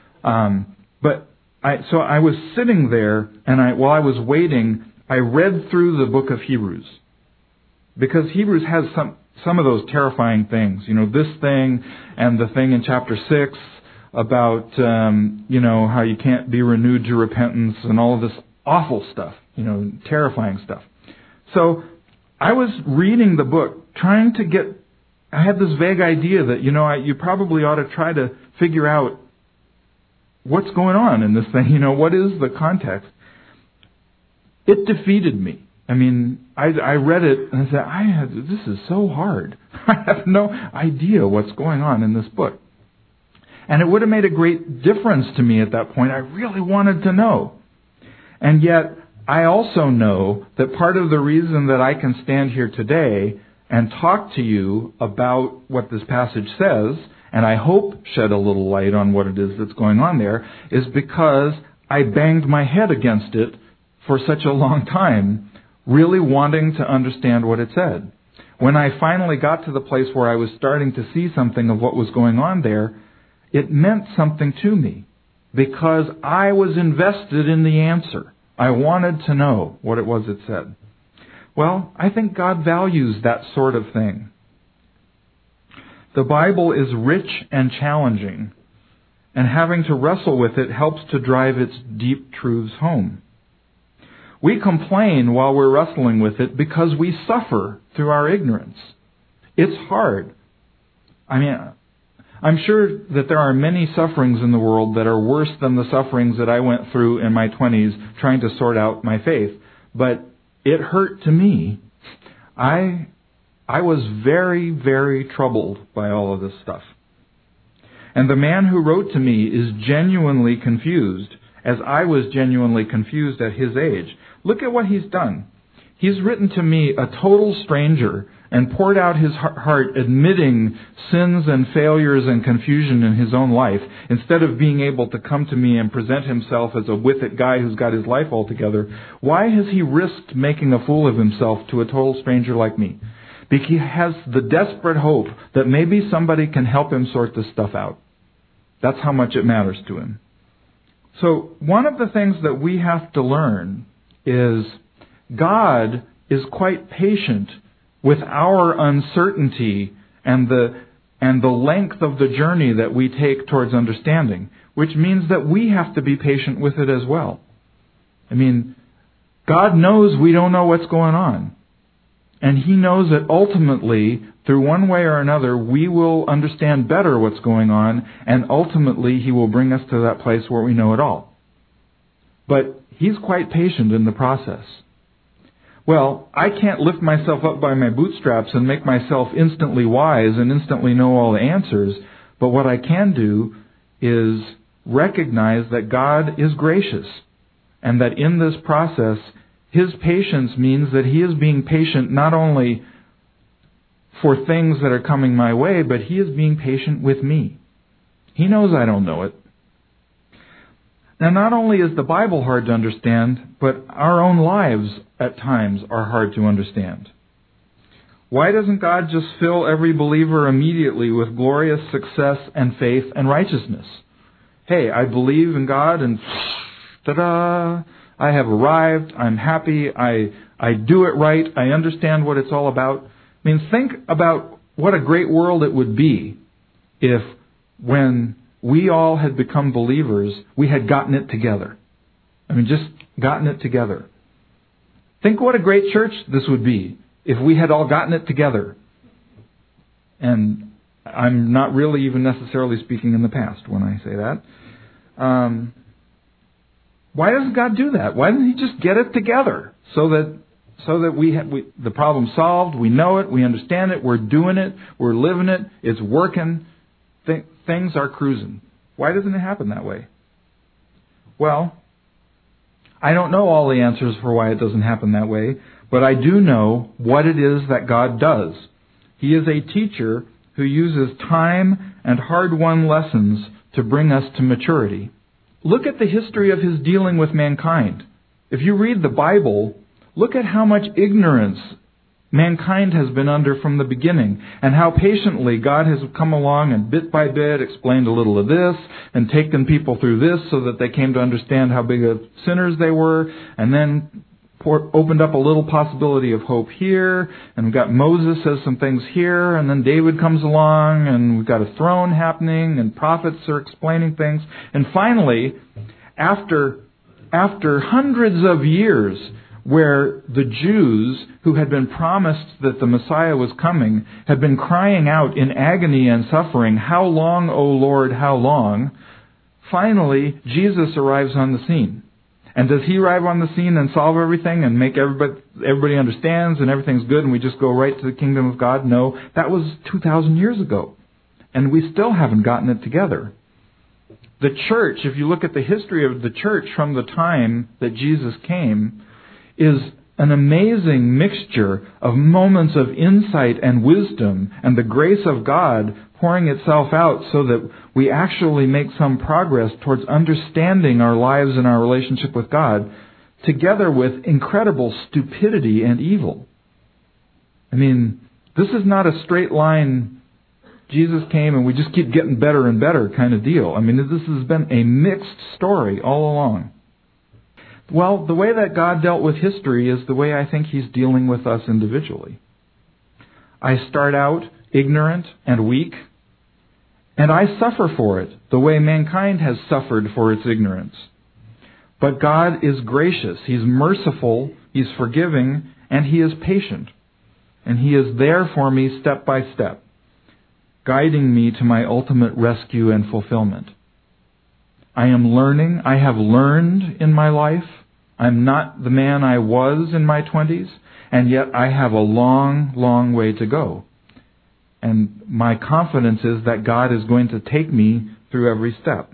So I was sitting there, and while I was waiting, I read through the book of Hebrews. Because Hebrews has some of those terrifying things. You know, this thing and the thing in chapter 6 about, you know, how you can't be renewed to repentance and all of this awful stuff, you know, terrifying stuff. So I was reading the book, trying to I had this vague idea that, you know, you probably ought to try to figure out what's going on in this thing, you know, what is the context? It defeated me. I mean, I read it and I said, this is so hard. I have no idea what's going on in this book. And it would have made a great difference to me at that point. I really wanted to know. And yet, I also know that part of the reason that I can stand here today and talk to you about what this passage says, and I hope shed a little light on what it is that's going on there, is because I banged my head against it for such a long time, really wanting to understand what it said. When I finally got to the place where I was starting to see something of what was going on there, it meant something to me because I was invested in the answer. I wanted to know what it was it said. Well, I think God values that sort of thing. The Bible is rich and challenging, and having to wrestle with it helps to drive its deep truths home. We complain while we're wrestling with it because we suffer through our ignorance. It's hard. I mean, I'm sure that there are many sufferings in the world that are worse than the sufferings that I went through in my 20s trying to sort out my faith. But it hurt to me. I was very, very troubled by all of this stuff. And the man who wrote to me is genuinely confused, as I was genuinely confused at his age. Look at what he's done. He's written to me, a total stranger, and poured out his heart admitting sins and failures and confusion in his own life, instead of being able to come to me and present himself as a with-it guy who's got his life all together. Why has he risked making a fool of himself to a total stranger like me? Because he has the desperate hope that maybe somebody can help him sort this stuff out. That's how much it matters to him. So one of the things that we have to learn is God is quite patient with our uncertainty and the length of the journey that we take towards understanding, which means that we have to be patient with it as well. I mean, God knows we don't know what's going on. And He knows that ultimately, through one way or another, we will understand better what's going on, and ultimately He will bring us to that place where we know it all. But He's quite patient in the process. Well, I can't lift myself up by my bootstraps and make myself instantly wise and instantly know all the answers, but what I can do is recognize that God is gracious, and that in this process, His patience means that He is being patient not only for things that are coming my way, but He is being patient with me. He knows I don't know it. Now, not only is the Bible hard to understand, but our own lives at times are hard to understand. Why doesn't God just fill every believer immediately with glorious success and faith and righteousness? Hey, I believe in God and ta-da, I have arrived, I'm happy, I do it right, I understand what it's all about. I mean, think about what a great world it would be if when we all had become believers, we had gotten it together. I mean, just gotten it together. Think what a great church this would be if we had all gotten it together. And I'm not really even necessarily speaking in the past when I say that. Why doesn't God do that? Why doesn't He just get it together so that we the problem's solved, we know it, we understand it, we're doing it, we're living it, it's working, things are cruising. Why doesn't it happen that way? Well, I don't know all the answers for why it doesn't happen that way, but I do know what it is that God does. He is a teacher who uses time and hard-won lessons to bring us to maturity. Look at the history of His dealing with mankind. If you read the Bible, look at how much ignorance mankind has been under from the beginning, and how patiently God has come along and bit by bit explained a little of this, and taken people through this so that they came to understand how big of sinners they were, and then opened up a little possibility of hope here, and we've got Moses says some things here, and then David comes along, and we've got a throne happening, and prophets are explaining things, and finally, after hundreds of years, where the Jews who had been promised that the Messiah was coming had been crying out in agony and suffering, "How long, O Lord, how long?" Finally, Jesus arrives on the scene. And does He arrive on the scene and solve everything and make everybody understands and everything's good and we just go right to the kingdom of God? No, that was 2,000 years ago. And we still haven't gotten it together. The church, if you look at the history of the church from the time that Jesus came, is an amazing mixture of moments of insight and wisdom and the grace of God pouring itself out so that we actually make some progress towards understanding our lives and our relationship with God, together with incredible stupidity and evil. I mean, this is not a straight line, Jesus came and we just keep getting better and better kind of deal. I mean, this has been a mixed story all along. Well, the way that God dealt with history is the way I think He's dealing with us individually. I start out ignorant and weak, and I suffer for it, the way mankind has suffered for its ignorance. But God is gracious, He's merciful, He's forgiving, and He is patient. And He is there for me step by step, guiding me to my ultimate rescue and fulfillment. I have learned in my life. I'm not the man I was in my 20s, and yet I have a long, long way to go. And my confidence is that God is going to take me through every step.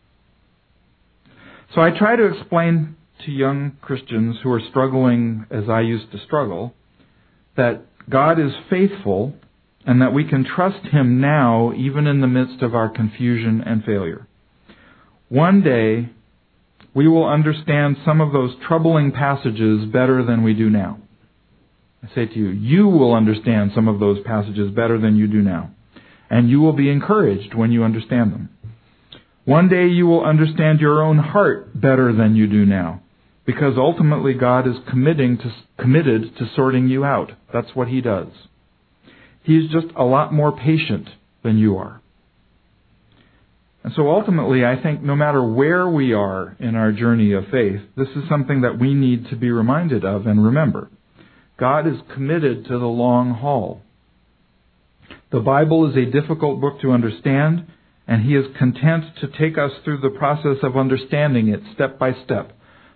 So I try to explain to young Christians who are struggling as I used to struggle, that God is faithful and that we can trust Him now even in the midst of our confusion and failure. One day, we will understand some of those troubling passages better than we do now. I say to you, you will understand some of those passages better than you do now. And you will be encouraged when you understand them. One day you will understand your own heart better than you do now. Because ultimately God is committed to sorting you out. That's what He does. He's just a lot more patient than you are. And so ultimately, I think no matter where we are in our journey of faith, this is something that we need to be reminded of and remember. God is committed to the long haul. The Bible is a difficult book to understand, and He is content to take us through the process of understanding it step by step,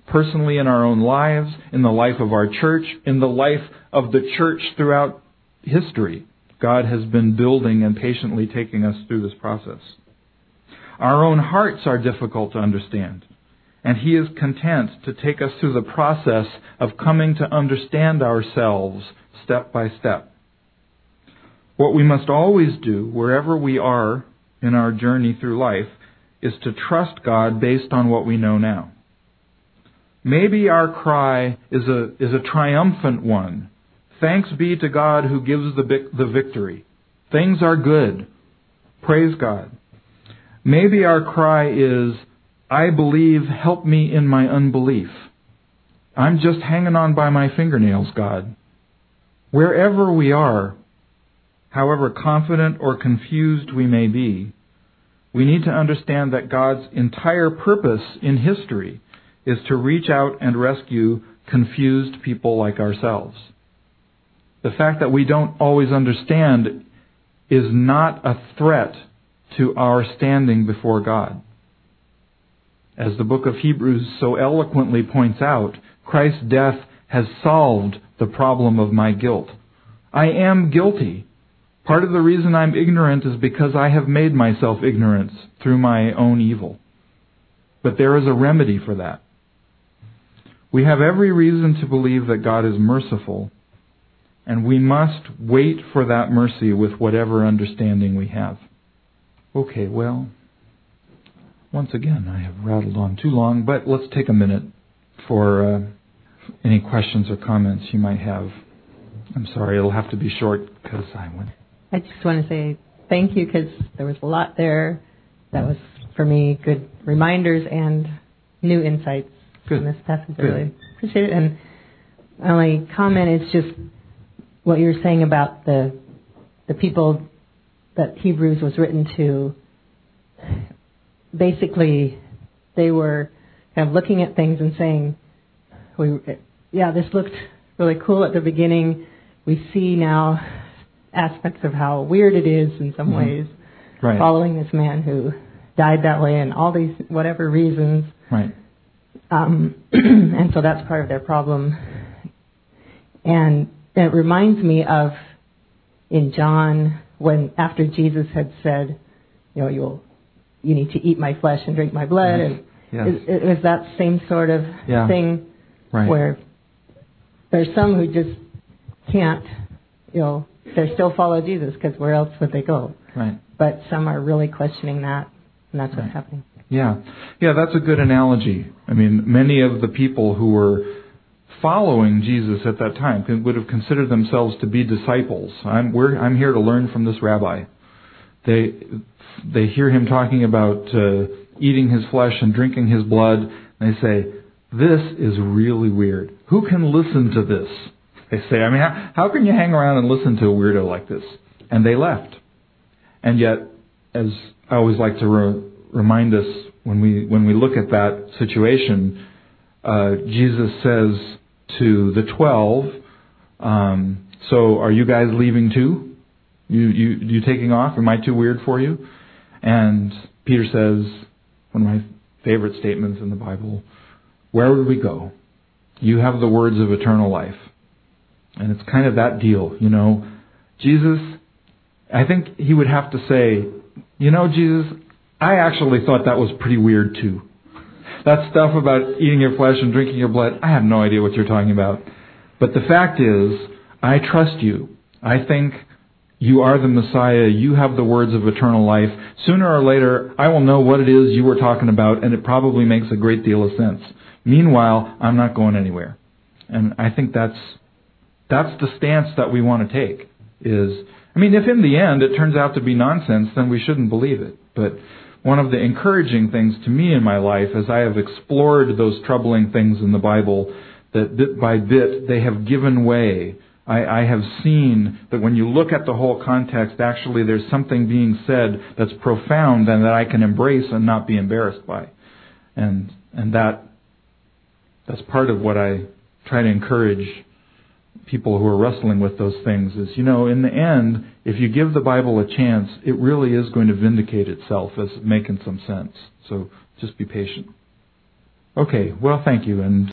personally in our own lives, in the life of our church, in the life of the church throughout history. God has been building and patiently taking us through this process. Our own hearts are difficult to understand, and He is content to take us through the process of coming to understand ourselves step by step. What we must always do, wherever we are in our journey through life, is to trust God based on what we know now. Maybe our cry is a triumphant one. Thanks be to God who gives the victory. Things are good. Praise God. Maybe our cry is, I believe, help me in my unbelief. I'm just hanging on by my fingernails, God. Wherever we are, however confident or confused we may be, we need to understand that God's entire purpose in history is to reach out and rescue confused people like ourselves. The fact that we don't always understand is not a threat to our standing before God. As the book of Hebrews so eloquently points out, Christ's death has solved the problem of my guilt. I am guilty. Part of the reason I'm ignorant is because I have made myself ignorant through my own evil. But there is a remedy for that. We have every reason to believe that God is merciful, and we must wait for that mercy with whatever understanding we have. Okay, well, once again, I have rattled on too long, but let's take a minute for any questions or comments you might have. I'm sorry, it'll have to be short because I just want to say thank you because there was a lot there that was, for me, good reminders and new insights in this passage. I really appreciate it. And my only comment is just what you're saying about the people that Hebrews was written to. Basically, they were kind of looking at things and saying, this looked really cool at the beginning. We see now aspects of how weird it is in some ways, following this man who died that way and all these whatever reasons. Right. And so that's part of their problem. And it reminds me of in John when after Jesus had said, you need to eat my flesh and drink my blood, and it was that same sort of thing where there's some who just can't, they still follow Jesus because where else would they go? Right. But some are really questioning that, and that's what's happening. Yeah, that's a good analogy. I mean, many of the people who were following Jesus at that time would have considered themselves to be disciples. I'm here to learn from this rabbi. They hear him talking about eating his flesh and drinking his blood, and they say, this is really weird. Who can listen to this? They say, I mean, how can you hang around and listen to a weirdo like this? And they left. And yet, as I always like to remind us when we look at that situation, Jesus says to the 12, so are you guys leaving too? You taking off? Am I too weird for you? And Peter says, one of my favorite statements in the Bible, where would we go? You have the words of eternal life. And it's kind of that deal, Jesus, I think he would have to say, Jesus, I actually thought that was pretty weird too. That stuff about eating your flesh and drinking your blood, I have no idea what you're talking about. But the fact is, I trust you. I think you are the Messiah. You have the words of eternal life. Sooner or later, I will know what it is you were talking about, and it probably makes a great deal of sense. Meanwhile, I'm not going anywhere. And I think that's the stance that we want to take. If in the end it turns out to be nonsense, then we shouldn't believe it. But one of the encouraging things to me in my life, as I have explored those troubling things in the Bible, that bit by bit they have given way. I have seen that when you look at the whole context, actually there's something being said that's profound and that I can embrace and not be embarrassed by. And that's part of what I try to encourage people who are wrestling with those things is, in the end, if you give the Bible a chance, it really is going to vindicate itself as making some sense. So just be patient. Okay, well, thank you. And